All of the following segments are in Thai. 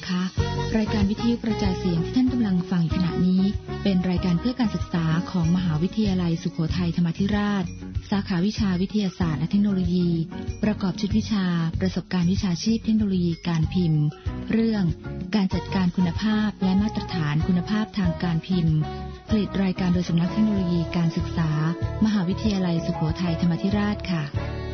คะรายการวิทยุกระจายเสียงที่ท่านกำลังฟังอยู่ขณะนี้เป็นรายการเพื่อการศึกษาของมหาวิทยาลัยสุโขทัยธรรมาธิราชสาขาวิชาวิทยาศาสตร์และเทคโนโลยีประกอบชุดวิชาประสบการณ์วิชาชีพเทคโนโลยีการพิมพ์เรื่องการจัดการคุณภาพและมาตรฐานคุณภาพทางการพิมพ์ผลิตรายการโดยสำนักเทคโนโลยีการศึกษามหาวิทยาลัยสุโขทัยธรรมาธิราชค่ะ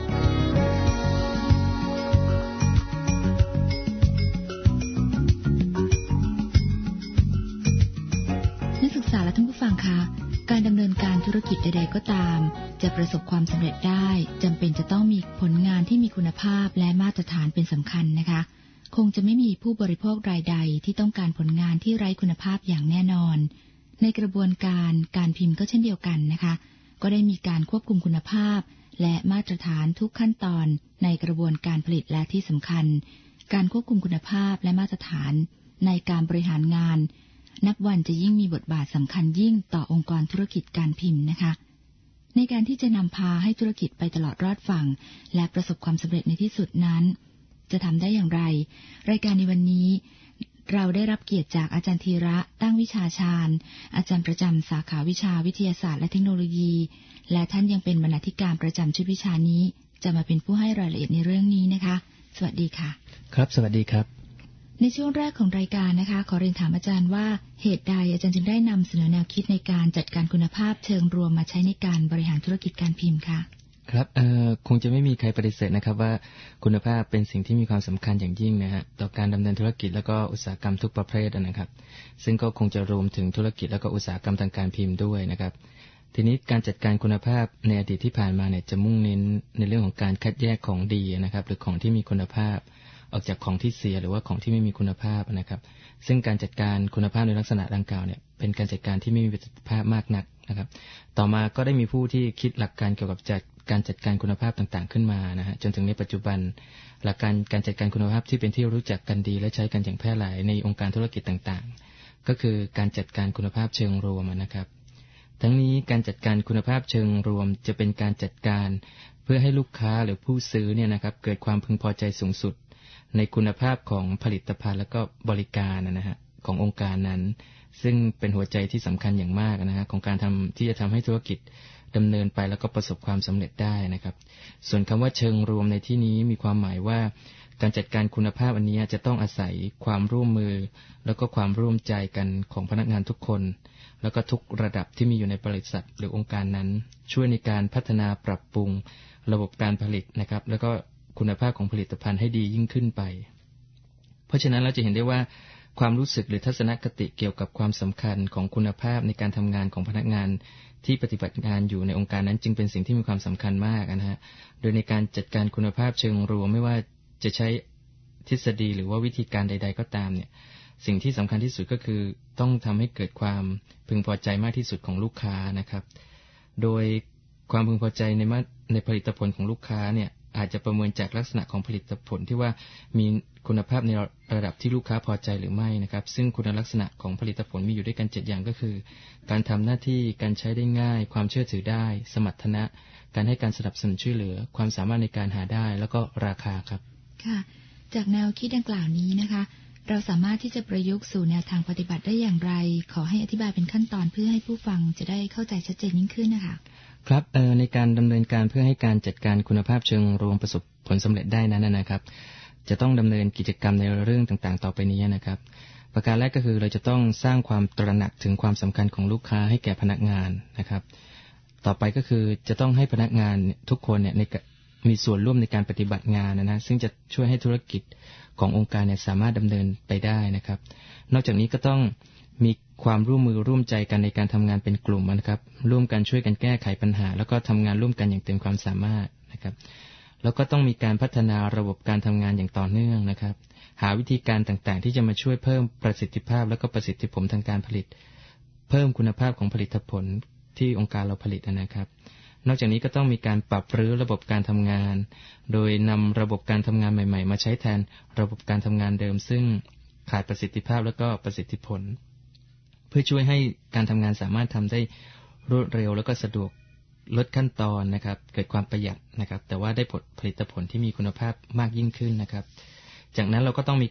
และท่านผู้ฟังคะการดำเนินการธุรกิจใดๆก็ตามจะประสบความสำเร็จได้จำเป็นจะต้องมีผลงานที่มีคุณภาพและมาตรฐานเป็นสำคัญนะคะคงจะไม่มีผู้บริโภครายใดที่ต้องการผลงานที่ไร้คุณภาพอย่างแน่นอนในกระบวนการการพิมพ์ก็เช่นเดียวกันนะคะก็ได้มีการควบคุมคุณภาพและมาตรฐานทุกขั้นตอนในกระบวนการผลิตและที่สำคัญการควบคุมคุณภาพและมาตรฐานในการบริหารงานนับวันจะยิ่งมีบทบาทสำคัญยิ่งต่อองค์กรธุรกิจการพิมพ์นะคะในการที่จะนำพาให้ธุรกิจไปตลอดรอดฝั่งและประสบความสำเร็จในที่สุดนั้นจะทำได้อย่างไรรายการในวันนี้เราได้รับเกียรติจากอาจารย์ธีระตั้งวิชาชาญอาจารย์ประจำสาขาวิชาวิทยาศาสตร์และเทคโนโลยีและท่านยังเป็นบรรณาธิการประจำชุดวิชานี้จะมาเป็นผู้ให้รายละเอียดในเรื่องนี้นะคะสวัสดีค่ะครับสวัสดีครับในช่วงแรกของรายการนะคะขอเรียนถามอาจารย์ว่าเหตุใดอาจารย์จึงได้นำเสนอแนวคิดในการจัดการคุณภาพเชิงรวมมาใช้ในการบริหารธุรกิจการพิมพ์ค่ะครับคงจะไม่มีใครปฏิเสธนะครับว่าคุณภาพเป็นสิ่งที่มีความสำคัญอย่างยิ่งนะฮะต่อการดำเนินธุรกิจแล้วก็อุตสาหกรรมทุกประเภทนะครับซึ่งก็คงจะรวมถึงธุรกิจแล้วก็อุตสาหกรรมทางการพิมพ์ด้วยนะครับทีนี้การจัดการคุณภาพในอดีตที่ผ่านมาเนี่ยจะมุ่งเน้นในเรื่องของการคัดแยกของดีนะครับหรือของที่มีคุณภาพออกจากของที่เสียหรือว่าของที่ไม่มีคุณภาพนะครับซึ่งการจัดการคุณภาพในลักษณะดังกล่าวเนี่ยเป็นการจัดการที่ไม่มีประสิทธิภาพมากนักนะครับต่อมาก็ได้มีผู้ที่คิดหลักการเกี่ยวกับการจัดการคุณภาพต่างๆขึ้นมานะฮะจนถึงในปัจจุบันหลักการจัดการคุณภาพที่เป็นที่รู้จักกันดีและใช้กันอย่างแพร่หลายในองค์การธุรกิจต่างๆก็คือการจัดการคุณภาพเชิงรวมนะครับทั้งนี้การจัดการคุณภาพเชิงรวมจะเป็นการจัดการเพื่อให้ลูกค้าหรือผู้ซื้อเนี่ยนะครับเกิดความพึงพอใจสูงสุดในคุณภาพของผลิตภัณฑ์และก็บริการนะฮะขององค์การนั้นซึ่งเป็นหัวใจที่สำคัญอย่างมากนะฮะของการที่จะทำให้ธุรกิจดำเนินไปแล้วก็ประสบความสำเร็จได้นะครับส่วนคำว่าเชิงรวมในที่นี้มีความหมายว่าการจัดการคุณภาพอันนี้จะต้องอาศัยความร่วมมือแล้วก็ความร่วมใจกันของพนักงานทุกคนแล้วก็ทุกระดับที่มีอยู่ในบริษัทหรือองค์การนั้นช่วยในการพัฒนาปรับปรุงระบบการผลิตนะครับแล้วก็คุณภาพของผลิตภัณฑ์ให้ดียิ่งขึ้นไปเพราะฉะนั้นเราจะเห็นได้ว่าความรู้สึกหรือทัศนคติเกี่ยวกับความสำคัญของคุณภาพในการทำงานของพนักงานที่ปฏิบัติงานอยู่ในองค์การนั้นจึงเป็นสิ่งที่มีความสำคัญมากนะฮะโดยในการจัดการคุณภาพเชิงรวมไม่ว่าจะใช้ทฤษฎีหรือว่าวิธีการใดๆก็ตามเนี่ยสิ่งที่สำคัญที่สุดก็คือต้องทำให้เกิดความพึงพอใจมากที่สุดของลูกค้านะครับโดยความพึงพอใจในผลิตผลของลูกค้าเนี่ยอาจจะประเมินจากลักษณะของผลิตผลที่ว่ามีคุณภาพในระดับที่ลูกค้าพอใจหรือไม่นะครับซึ่งคุณลักษณะของผลิตผลมีอยู่ด้วยกัน7อย่างก็คือการทำหน้าที่การใช้ได้ง่ายความเชื่อถือได้สมรรถนะการให้การสนับสนุนช่วยเหลือความสามารถในการหาได้แล้วก็ราคาครับค่ะจากแนวคิดดังกล่าวนี้นะคะเราสามารถที่จะประยุกต์สู่แนวทางปฏิบัติได้อย่างไรขอให้อธิบายเป็นขั้นตอนเพื่อให้ผู้ฟังจะได้เข้าใจชัดเจนยิ่งขึ้นนะคะครับในการดำเนินการเพื่อให้การจัดการคุณภาพเชิงรวมประสบผลสำเร็จได้นั้นนะครับจะต้องดำเนินกิจกรรมในเรื่องต่างๆต่อไปนี้นะครับประการแรกก็คือเราจะต้องสร้างความตระหนักถึงความสำคัญของลูกค้าให้แก่พนักงานนะครับต่อไปก็คือจะต้องให้พนักงานทุกคนเนี่ยมีส่วนร่วมในการปฏิบัติงานนะซึ่งจะช่วยให้ธุรกิจขององค์การเนี่ยสามารถดำเนินไปได้นะครับนอกจากนี้ก็ต้องมีความร่วมมือร่วมใจกันในการทำงานเป็นกลุ่มนะครับร่วมกันช่วยกันแก้ไขปัญหาแล้วก็ทำงานร่วมกันอย่างเต็มความสามารถนะครับแล้วก็ต้องมีการพัฒนาระบบการทำงานอย่างต่อเนื่องนะครับหาวิธีการต่างๆที่จะมาช่วยเพิ่มประสิทธิภาพและก็ประสิทธิผลทางการผลิตเพิ่มคุณภาพของผลิตผลที่องค์การเราผลิตนะครับนอกจากนี้ก็ต้องมีการปรับรื้อระบบการทำงานโดยนำระบบการทำงานใหม่ๆมาใช้แทนระบบการทำงานเดิมซึ่งขาดประสิทธิภาพและก็ประสิทธิผลเพื่อช่วยให้การทำงานสามารถทำได้รวดเร็วแล้วก็สะดวกลดขั้นตอนนะครับเกิดความประหยัดนะครับแต่ว่าได้ผลิตผลที่มีคุณภาพมากยิ่งขึ้นนะครับจากนั้นเราก็ต้องมีการ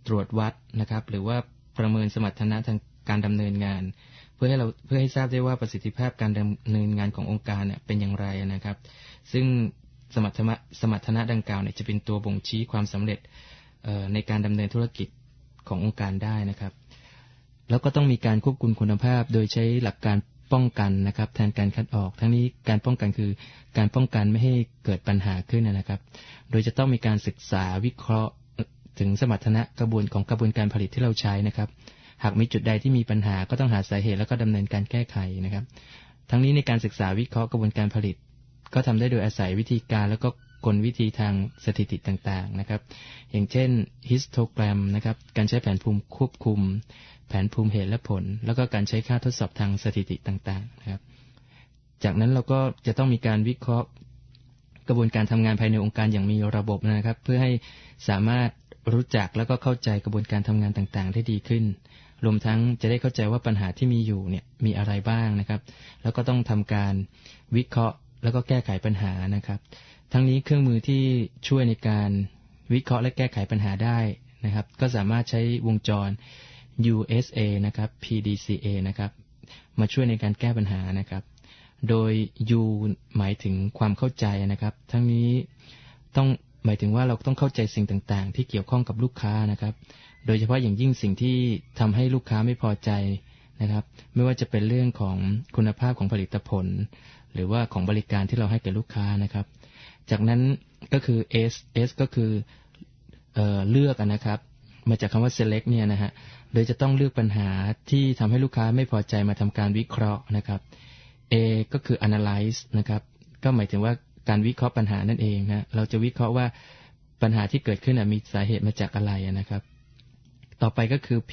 ตรวจวัดนะครับหรือว่าประเมินสมรรถนะทางการดำเนินงานเพื่อให้ทราบได้ว่าประสิทธิภาพการดำเนินงานขององค์การเนี่ยเป็นอย่างไรนะครับซึ่งสมรรถนะดังกล่าวเนี่ยจะเป็นตัวบ่งชี้ความสำเร็จในการดำเนินธุรกิจขององค์การได้นะครับแล้วก็ต้องมีการควบคุมคุณภาพโดยใช้หลักการป้องกันนะครับแทนการคัดออกทั้งนี้การป้องกันคือการป้องกันไม่ให้เกิดปัญหาขึ้นนะครับโดยจะต้องมีการศึกษาวิเคราะห์ถึงสมรรถนะกระบวนการผลิตที่เราใช้นะครับหากมีจุดใดที่มีปัญหาก็ต้องหาสาเหตุแล้วก็ดำเนินการแก้ไขนะครับทั้งนี้ในการศึกษาวิเคราะห์กระบวนการผลิตก็ทำได้โดยอาศัยวิธีการแล้วก็กลวิธีทางสถิติต่างๆนะครับอย่างเช่นฮิสโตแกรมนะครับการใช้แผนภูมิควบคุมแผนภูมิเหตุและผลแล้วก็การใช้ค่าทดสอบทางสถิติต่างๆนะครับจากนั้นเราก็จะต้องมีการวิเคราะห์กระบวนการทำงานภายในองค์การอย่างมีระบบนะครับเพื่อให้สามารถรู้จักแล้วก็เข้าใจกระบวนการทำงานต่างๆได้ดีขึ้นรวมทั้งจะได้เข้าใจว่าปัญหาที่มีอยู่เนี่ยมีอะไรบ้างนะครับแล้วก็ต้องทำการวิเคราะห์แล้วก็แก้ไขปัญหานะครับทั้งนี้เครื่องมือที่ช่วยในการวิเคราะห์และแก้ไขปัญหาได้นะครับก็สามารถใช้วงจร USA นะครับ PDCA นะครับมาช่วยในการแก้ปัญหานะครับโดย U หมายถึงความเข้าใจนะครับทั้งนี้ต้องหมายถึงว่าเราต้องเข้าใจสิ่งต่างๆที่เกี่ยวข้องกับลูกค้านะครับโดยเฉพาะอย่างยิ่งสิ่งที่ทำให้ลูกค้าไม่พอใจนะครับไม่ว่าจะเป็นเรื่องของคุณภาพของผลิตผลหรือว่าของบริการที่เราให้แก่ลูกค้านะครับจากนั้นก็คือ S ก็คือเลือกนะครับมาจากคำว่า select เนี่ยนะฮะโดยจะต้องเลือกปัญหาที่ทำให้ลูกค้าไม่พอใจมาทำการวิเคราะห์นะครับ A ก็คือ analyze นะครับก็หมายถึงว่าการวิเคราะห์ปัญหานั่นเองนะเราจะวิเคราะห์ว่าปัญหาที่เกิดขึ้นมีสาเหตุมาจากอะไรนะครับต่อไปก็คือ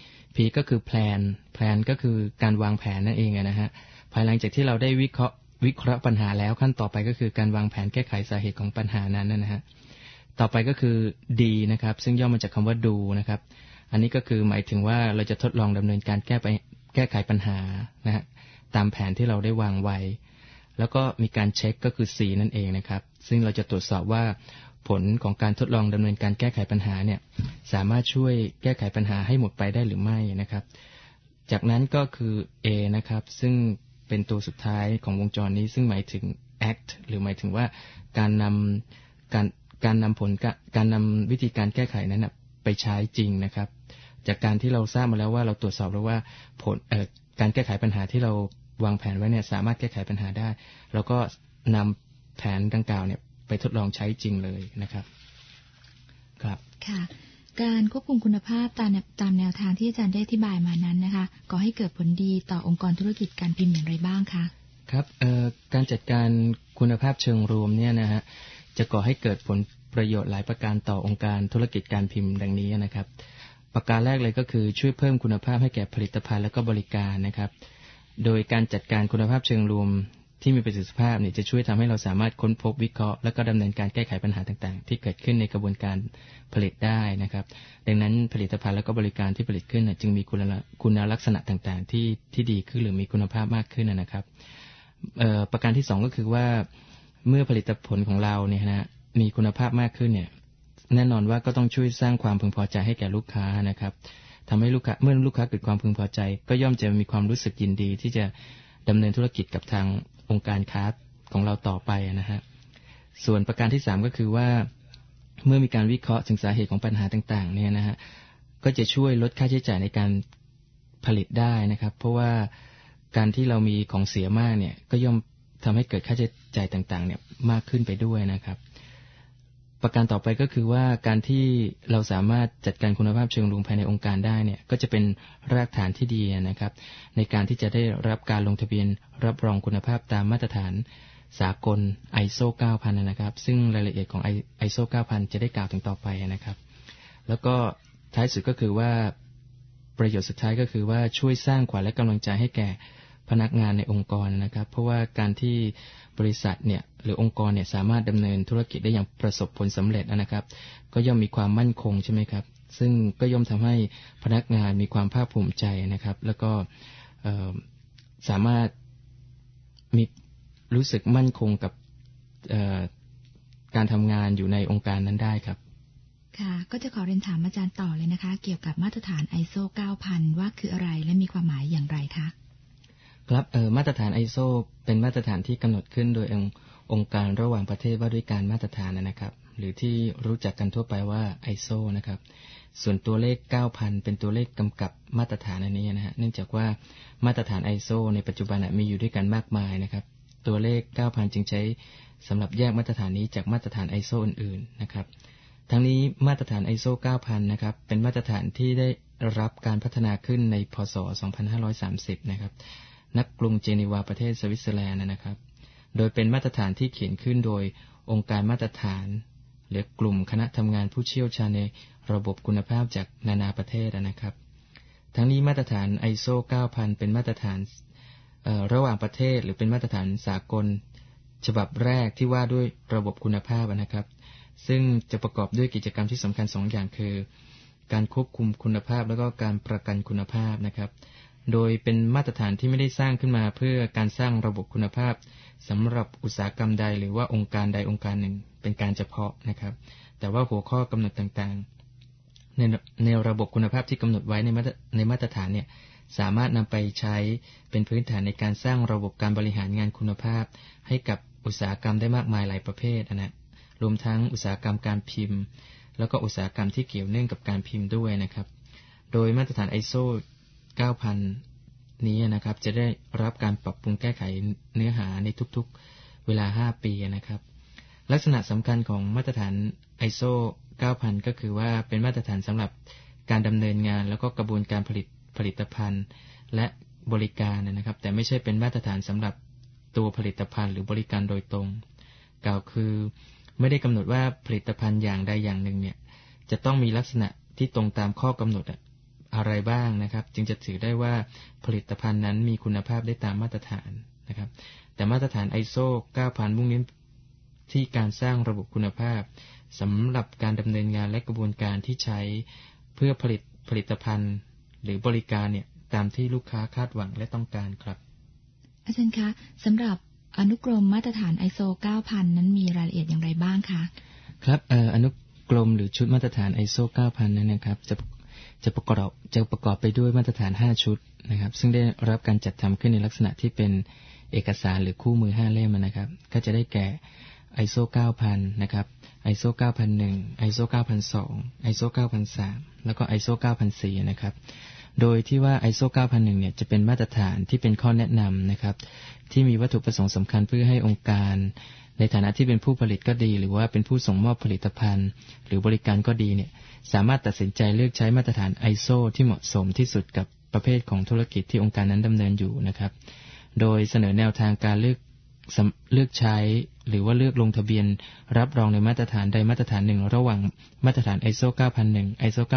P ก็คือ plan ก็คือการวางแผนนั่นเองนะฮะภายหลังจากที่เราได้วิเคราะห์ปัญหาแล้วขั้นต่อไปก็คือการวางแผนแก้ไขสาเหตุของปัญหานั้นนะฮะต่อไปก็คือ D นะครับซึ่งย่อมาจากคำว่า do นะครับอันนี้ก็คือหมายถึงว่าเราจะทดลองดำเนินการแก้ไขปัญหานะฮะตามแผนที่เราได้วางไว้แล้วก็มีการเช็คก็คือ C นั่นเองนะครับซึ่งเราจะตรวจสอบว่าผลของการทดลองดำเนินการแก้ไขปัญหาเนี่ยสามารถช่วยแก้ไขปัญหาให้หมดไปได้หรือไม่นะครับจากนั้นก็คือ A นะครับซึ่งเป็นตัวสุดท้ายของวงจรนี้ซึ่งหมายถึง act หรือหมายถึงว่าการนำวิธีการแก้ไขนั้นไปใช้จริงนะครับจากการที่เราทราบมาแล้วว่าเราตรวจสอบแล้วว่าผลการแก้ไขปัญหาที่เราวางแผนไว้เนี่ยสามารถแก้ไขปัญหาได้แล้วก็นำแผนดังกล่าวเนี่ยไปทดลองใช้จริงเลยนะครับครับค่ะการควบคุมคุณภาพตามแนวทางที่อาจารย์ได้อธิบายมานั้นนะคะก่อให้เกิดผลดีต่อองค์กรธุรกิจการพิมพ์อย่างไรบ้างคะครับการจัดการคุณภาพเชิงรวมเนี่ยนะฮะจะก่อให้เกิดผลประโยชน์หลายประการต่อองค์การธุรกิจการพิมพ์ดังนี้นะครับประการแรกเลยก็คือช่วยเพิ่มคุณภาพให้แก่ผลิตภัณฑ์และก็บริการนะครับโดยการจัดการคุณภาพเชิงรวมที่มีประสิทธิภาพเนี่ยจะช่วยทำให้เราสามารถค้นพบวิเคราะห์และก็ดำเนินการแก้ไขปัญหาต่างๆที่เกิดขึ้นในกระบวนการผลิตได้นะครับดังนั้นผลิตภัณฑ์และก็บริการที่ผลิตขึ้นจึงมีคุณลักษณะต่างๆที่ดีขึ้นหรือมีคุณภาพมากขึ้นนะครับประการที่2ก็คือว่าเมื่อผลิตผลของเราเนี่ยนะมีคุณภาพมากขึ้นเนี่ยแน่นอนว่าก็ต้องช่วยสร้างความพึงพอใจให้แก่ลูกค้านะครับทำให้เมื่อลูกค้าเกิดความพึงพอใจก็ย่อมจะมีความรู้สึกยินดีที่จะดำเนินธุรกิจกับทางองค์การค้าของเราต่อไปนะฮะส่วนประการที่3ก็คือว่าเมื่อมีการวิเคราะห์ถึงสาเหตุของปัญหาต่างๆเนี่ยนะฮะก็จะช่วยลดค่าใช้จ่ายในการผลิตได้นะครับเพราะว่าการที่เรามีของเสียมากเนี่ยก็ย่อมทำให้เกิดค่าใช้จ่ายต่างๆเนี่ยมากขึ้นไปด้วยนะครับประการต่อไปก็คือว่าการที่เราสามารถจัดการคุณภาพเชิงรวมภายในองค์การได้เนี่ยก็จะเป็นรากฐานที่ดีนะครับในการที่จะได้รับการลงทะเบียนรับรองคุณภาพตามมาตรฐานสากล ISO 9000 นะครับซึ่งรายละเอียดของ ISO 9000 จะได้กล่าวถึงต่อไปนะครับแล้วก็ท้ายสุดก็คือว่าประโยชน์สุดท้ายก็คือว่าช่วยสร้างขวัญและกำลังใจให้แก่พนักงานในองค์กรนะครับเพราะว่าการที่บริษัทเนี่ยหรือองค์กรเนี่ยสามารถดำเนินธุรกิจได้อย่างประสบผลสำเร็จนะครับก็ย่อมมีความมั่นคงใช่ไหมครับซึ่งก็ย่อมทำให้พนักงานมีความภาคภูมิใจนะครับแล้วก็สามารถมีรู้สึกมั่นคงกับการทำงานอยู่ในองค์การนั้นได้ครับค่ะก็จะขอเรียนถามอาจารย์ต่อเลยนะคะเกี่ยวกับมาตรฐาน ISO 9000 ว่าคืออะไรและมีความหมายอย่างไรคะครับมาตรฐาน ISO เป็นมาตรฐานที่กำหนดขึ้นโดยองค์การระหว่างประเทศว่าด้วยการมาตรฐานนะครับหรือที่รู้จักกันทั่วไปว่า ISO นะครับส่วนตัวเลข 9,000 เป็นตัวเลขกำกับมาตรฐานอันนี้นะฮะเนื่องจากว่ามาตรฐาน ISO ในปัจจุบันมีอยู่ด้วยกันมากมายนะครับตัวเลข 9,000 จึงใช้สำหรับแยกมาตรฐานนี้จากมาตรฐาน ISO อื่นๆนะครับทั้งนี้มาตรฐาน ISO 9000 นะครับเป็นมาตรฐานที่ได้รับการพัฒนาขึ้นในพ.ศ. 2530 นะครับณ กรุงเจนีวาประเทศสวิตเซอร์แลนด์นะครับโดยเป็นมาตรฐานที่เขียนขึ้นโดยองค์การมาตรฐานหรือกลุ่มคณะทำงานผู้เชี่ยวชาญในระบบคุณภาพจากนานาประเทศนะครับทั้งนี้มาตรฐาน ISO 9000 เป็นมาตรฐานระหว่างประเทศหรือเป็นมาตรฐานสากลฉบับแรกที่ว่าด้วยระบบคุณภาพนะครับซึ่งจะประกอบด้วยกิจกรรมที่สำคัญ2อย่างคือการควบคุมคุณภาพแล้วก็การประกันคุณภาพนะครับโดยเป็นมาตรฐานที่ไม่ได้สร้างขึ้นมาเพื่อการสร้างระบบคุณภาพสำหรับอุตสาหกรรมใดหรือว่าองค์การใดองค์การหนึ่งเป็นการเฉพาะนะครับแต่ว่าหัวข้อกำหนดต่างๆในระบบคุณภาพที่กำหนดไว้ในมาตรฐานเนี่ยสามารถนำไปใช้เป็นพื้นฐานในการสร้างระบบการบริหารงานคุณภาพให้กับอุตสาหกรรมได้มากมายหลายประเภทนะรวมทั้งอุตสาหกรรมการพิมพ์แล้วก็อุตสาหกรรมที่เกี่ยวเนื่องกับการพิมพ์ด้วยนะครับโดยมาตรฐาน ISO 9000 นี้นะครับจะได้รับการปรับปรุงแก้ไขเนื้อหาในทุกๆเวลา5 ปีนะครับลักษณะสำคัญของมาตรฐาน ISO 9000 ก็คือว่าเป็นมาตรฐานสำหรับการดำเนินงานแล้วก็กระบวนการผลิตภัณฑ์และบริการนะครับแต่ไม่ใช่เป็นมาตรฐานสำหรับตัวผลิตภัณฑ์หรือบริการโดยตรงกล่าวคือไม่ได้กำหนดว่าผลิตภัณฑ์อย่างใดอย่างหนึ่งเนี่ยจะต้องมีลักษณะที่ตรงตามข้อกำหนดอะไรบ้างนะครับจึงจะถือได้ว่าผลิตภัณฑ์นั้นมีคุณภาพได้ตามมาตรฐานนะครับแต่มาตรฐาน ISO 9000 มุ่งเน้นที่การสร้างระบบคุณภาพสำหรับการดำเนินงานและกระบวนการที่ใช้เพื่อผลิตภัณฑ์หรือบริการเนี่ยตามที่ลูกค้าคาดหวังและต้องการครับอาจารย์คะสำหรับอนุกรมมาตรฐาน ISO 9000 นั้นมีรายละเอียดอย่างไรบ้างคะครับอนุกรมหรือชุดมาตรฐาน ISO 9000 นั้นนะครับจะประกอบไปด้วยมาตรฐาน5ชุดนะครับซึ่งได้รับการจัดทำขึ้นในลักษณะที่เป็นเอกสารหรือคู่มือ5เล่มนะครับก็จะได้แก่ ISO 9000 นะครับ ISO 9001 ISO 9002 ISO 9003 แล้วก็ ISO 9004 นะครับโดยที่ว่า ISO 9001 เนี่ยจะเป็นมาตรฐานที่เป็นข้อแนะนำนะครับที่มีวัตถุประสงค์สำคัญเพื่อให้องค์การในฐานะที่เป็นผู้ผลิตก็ดีหรือว่าเป็นผู้ส่งมอบผลิตภัณฑ์หรือบริการก็ดีเนี่ยสามารถตัดสินใจเลือกใช้มาตรฐาน ISO ที่เหมาะสมที่สุดกับประเภทของธุรกิจที่องค์การนั้นดำเนินอยู่นะครับโดยเสนอแนวทางการเลือกใช้หรือว่าเลือกลงทะเบียนรับรองในมาตรฐานใดมาตรฐานหนึ่งระหว่างมาตรฐาน ISO 9001 ISO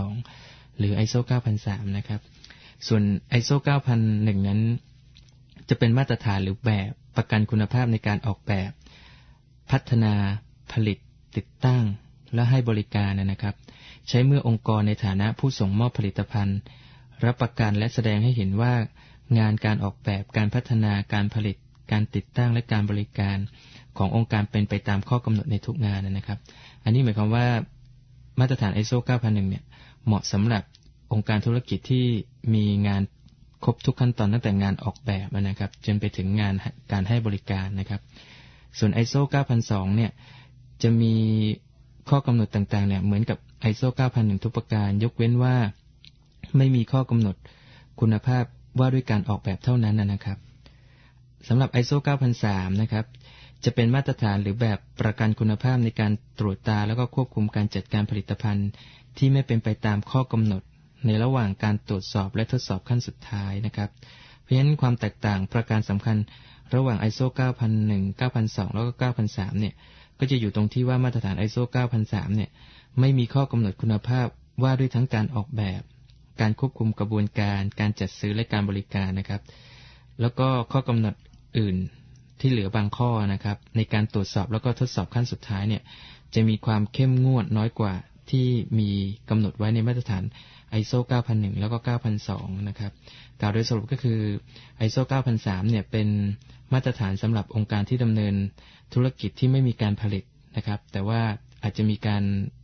9002 หรือ ISO 9003 นะครับส่วน ISO 9001 นั้นจะเป็นมาตรฐานหรือแบบประกันคุณภาพในการออกแบบพัฒนาผลิตติดตั้งและให้บริการนะครับใช้เมื่อองค์กรในฐานะผู้ส่งมอบผลิตภัณฑ์รับประกันและแสดงให้เห็นว่างานการออกแบบการพัฒนาการผลิตการติดตั้งและการบริการขององค์การเป็นไปตามข้อกำหนดในทุกงานนะครับอันนี้หมายความว่ามาตรฐาน ISO 9001 เนี่ยเหมาะสำหรับองค์การธุรกิจที่มีงานครบทุกขั้นตอนตั้งแต่งานออกแบบนะครับจนไปถึงงานการให้บริการนะครับส่วน ISO 9002 เนี่ยจะมีข้อกำหนดต่างๆเนี่ยเหมือนกับ ISO 9001 ทุกประการยกเว้นว่าไม่มีข้อกำหนดคุณภาพว่าด้วยการออกแบบเท่านั้นนะครับสำหรับ ISO 9003 นะครับจะเป็นมาตรฐานหรือแบบประกันคุณภาพในการตรวจตาแล้วก็ควบคุมการจัดการผลิตภัณฑ์ที่ไม่เป็นไปตามข้อกำหนดในระหว่างการตรวจสอบและทดสอบขั้นสุดท้ายนะครับเพราะฉะนั้นความแตกต่างประการสำคัญระหว่าง ISO 9001 9002 แล้วก็ 9003 เนี่ยก็จะอยู่ตรงที่ว่ามาตรฐาน ISO 9003 เนี่ยไม่มีข้อกำหนดคุณภาพว่าด้วยทั้งการออกแบบการควบคุมกระบวนการการจัดซื้อและการบริการนะครับแล้วก็ข้อกำหนดอื่นที่เหลือบางข้อนะครับในการตรวจสอบแล้วก็ทดสอบขั้นสุดท้ายเนี่ยจะมีความเข้มงวดน้อยกว่าที่มีกำหนดไว้ในมาตรฐาน ISO 9001 แล้วก็ 9002 นะครับกล่าวโดยสรุปก็คือ ISO 9003 เนี่ยเป็นมาตรฐานสำหรับองค์การที่ดำเนินธุรกิจที่ไม่มีการผลิตนะครับแต่ว่าอาจจะมีการ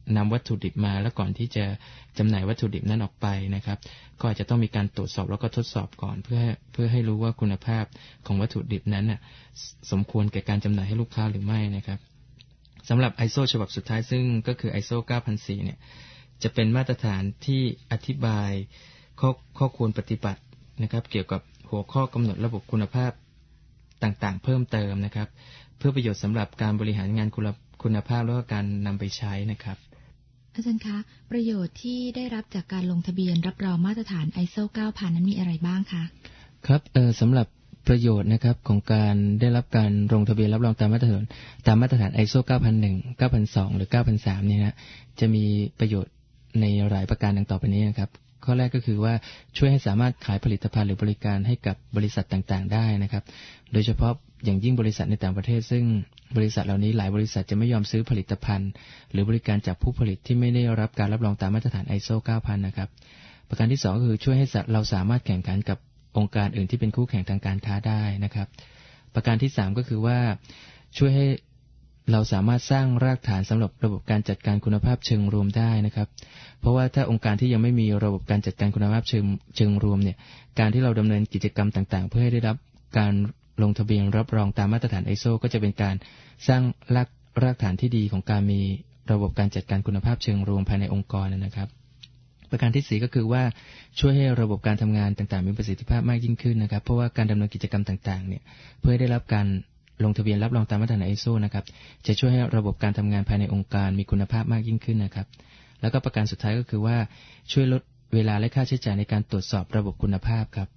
นำวัตถุดิบมาแล้วก่อนที่จะจำหน่ายวัตถุดิบนั้นออกไปนะครับก็อาจจะต้องมีการตรวจสอบแล้วก็ทดสอบก่อนเพื่อให้รู้ว่าคุณภาพของวัตถุดิบนั้นสมควรแก่การจำหน่ายให้ลูกค้าหรือไม่นะครับสำหรับ ISO ฉบับสุดท้ายซึ่งก็คือ ISO 9004เนี่ยจะเป็นมาตรฐานที่อธิบายข้อควรปฏิบัตินะครับเกี่ยวกับหัวข้อกำหนดระบบคุณภาพต่างๆเพิ่มเติมนะครับเพื่อประโยชน์สำหรับการบริหารงานคุณภาพและการนำไปใช้นะครับอาจารย์คะประโยชน์ที่ได้รับจากการลงทะเบียนรับรองมาตรฐาน ISO 9000 นั้นมีอะไรบ้างคะครับสำหรับประโยชน์นะครับของการได้รับการลงทะเบียนรับรองตามมาตรฐาน ISO 9001 9002 หรือ 9003 เนี่ยนะจะมีประโยชน์ในหลายประการดังต่อไปนี้นะครับข้อแรกก็คือว่าช่วยให้สามารถขายผลิตภัณฑ์หรือบริการให้กับบริษัทต่างๆได้นะครับโดยเฉพาะอย่างยิ่งบริษัทในต่างประเทศซึ่งบริษัทเหล่านี้หลายบริษัทจะไม่ยอมซื้อผลิตภัณฑ์หรือบริการจากผู้ผลิตที่ไม่ได้รับการรับรองตามมาตรฐาน ISO 9000 นะครับประการที่2ก็คือช่วยให้เราสามารถแข่งขันกับองค์การอื่นที่เป็นคู่แข่งทางการค้าได้นะครับประการที่3ก็คือว่าช่วยให้เราสามารถสร้างรากฐานสำหรับระบบการจัดการคุณภาพเชิงรวมได้นะครับเพราะว่าถ้าองค์การที่ยังไม่มีระบบการจัดการคุณภาพเชิงรวมเนี่ยการที่เราดำเนินกิจกรรมต่างๆเพื่อให้ได้รับการลงทะเบียนรับรองตามมาตรฐาน ISO ก็จะเป็นการสร้างรากฐานที่ดีของการมีระบบการจัดการคุณภาพเชิงรวมภายในองค์กรนะครับประการที่4ก็คือว่าช่วยให้ระบบการทำงานต่างๆมีประสิทธิภาพมากยิ่งขึ้นนะครับเพราะว่าการดำเนินกิจกรรมต่างๆเนี่ยเพื่อได้รับการลงทะเบียนรับรองตามมาตรฐาน ISO นะครับจะช่วยให้ระบบการทำงานภายในองค์การมีคุณภาพมากยิ่งขึ้นนะครับแล้วก็ประการสุดท้ายก็คือว่าช่วยลดเวลาและค่าใช้จ่ายในการตรวจสอบระบบคุณภาพครับ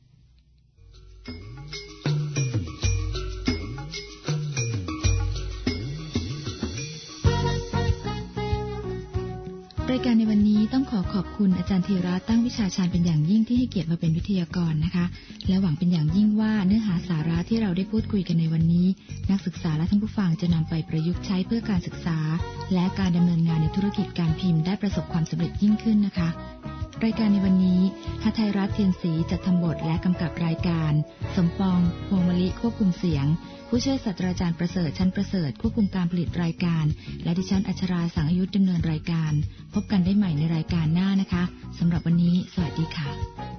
รายการในวันนี้ต้องขอบคุณอาจารย์ธีระตั้งวิชาชาญเป็นอย่างยิ่งที่ให้เกียรติมาเป็นวิทยากรนะคะและหวังเป็นอย่างยิ่งว่าเนื้อหาสาระที่เราได้พูดคุยกันในวันนี้นักศึกษาและท่านผู้ฟังจะนำไปประยุกต์ใช้เพื่อการศึกษาและการดำเนินงานในธุรกิจการพิมพ์ได้ประสบความสำเร็จยิ่งขึ้นนะคะรายการในวันนี้หทัยรัตน์เทียนศรีจัดทำบทและกำกับรายการสมปองพวงมลิควบคุมเสียงผู้ช่วยศาสตราจารย์ประเสริฐชั้นประเสริฐควบคุมการผลิตรายการและดิฉันอัชราสังอายุดำเนินรายการพบกันได้ใหม่ในรายการหน้านะคะสำหรับวันนี้สวัสดีค่ะ